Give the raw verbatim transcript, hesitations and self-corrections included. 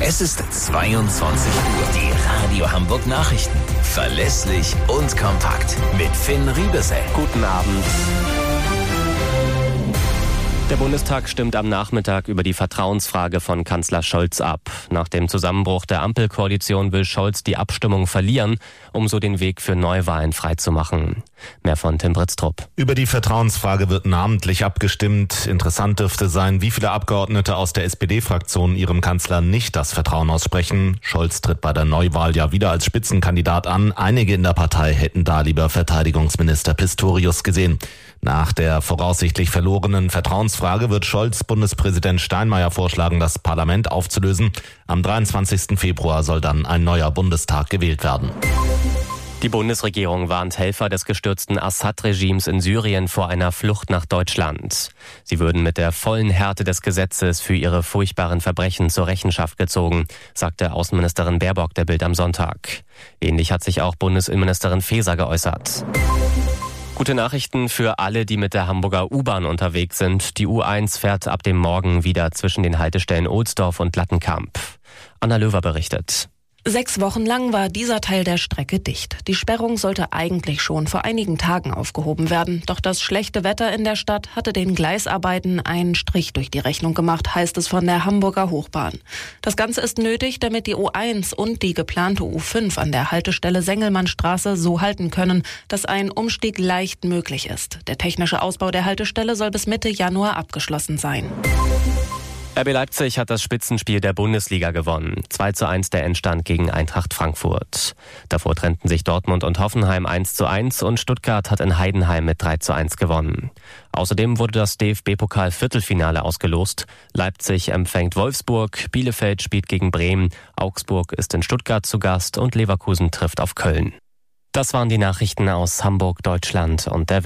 Es ist zweiundzwanzig Uhr. Die Radio Hamburg Nachrichten. Verlässlich und kompakt. Mit Finn Riebesell. Guten Abend. Der Bundestag stimmt am Nachmittag über die Vertrauensfrage von Kanzler Scholz ab. Nach dem Zusammenbruch der Ampelkoalition will Scholz die Abstimmung verlieren, um so den Weg für Neuwahlen freizumachen. Mehr von Tim Britztrup. Über die Vertrauensfrage wird namentlich abgestimmt. Interessant dürfte sein, wie viele Abgeordnete aus der S P D-Fraktion ihrem Kanzler nicht das Vertrauen aussprechen. Scholz tritt bei der Neuwahl ja wieder als Spitzenkandidat an. Einige in der Partei hätten da lieber Verteidigungsminister Pistorius gesehen. Nach der voraussichtlich verlorenen Vertrauensfrage wird Scholz Bundespräsident Steinmeier vorschlagen, das Parlament aufzulösen. Am dreiundzwanzigsten Februar soll dann ein neuer Bundestag gewählt werden. Die Bundesregierung warnt Helfer des gestürzten Assad-Regimes in Syrien vor einer Flucht nach Deutschland. Sie würden mit der vollen Härte des Gesetzes für ihre furchtbaren Verbrechen zur Rechenschaft gezogen, sagte Außenministerin Baerbock der Bild am Sonntag. Ähnlich hat sich auch Bundesinnenministerin Faeser geäußert. Gute Nachrichten für alle, die mit der Hamburger U-Bahn unterwegs sind. Die U eins fährt ab dem Morgen wieder zwischen den Haltestellen Ohlsdorf und Lattenkamp. Anna Löwer berichtet. Sechs Wochen lang war dieser Teil der Strecke dicht. Die Sperrung sollte eigentlich schon vor einigen Tagen aufgehoben werden. Doch das schlechte Wetter in der Stadt hatte den Gleisarbeiten einen Strich durch die Rechnung gemacht, heißt es von der Hamburger Hochbahn. Das Ganze ist nötig, damit die U eins und die geplante U fünf an der Haltestelle Sengelmannstraße so halten können, dass ein Umstieg leicht möglich ist. Der technische Ausbau der Haltestelle soll bis Mitte Januar abgeschlossen sein. R B Leipzig hat das Spitzenspiel der Bundesliga gewonnen. zwei zu eins der Endstand gegen Eintracht Frankfurt. Davor trennten sich Dortmund und Hoffenheim eins zu eins und Stuttgart hat in Heidenheim mit drei zu eins gewonnen. Außerdem wurde das D F B-Pokal-Viertelfinale ausgelost. Leipzig empfängt Wolfsburg, Bielefeld spielt gegen Bremen, Augsburg ist in Stuttgart zu Gast und Leverkusen trifft auf Köln. Das waren die Nachrichten aus Hamburg, Deutschland und der Welt.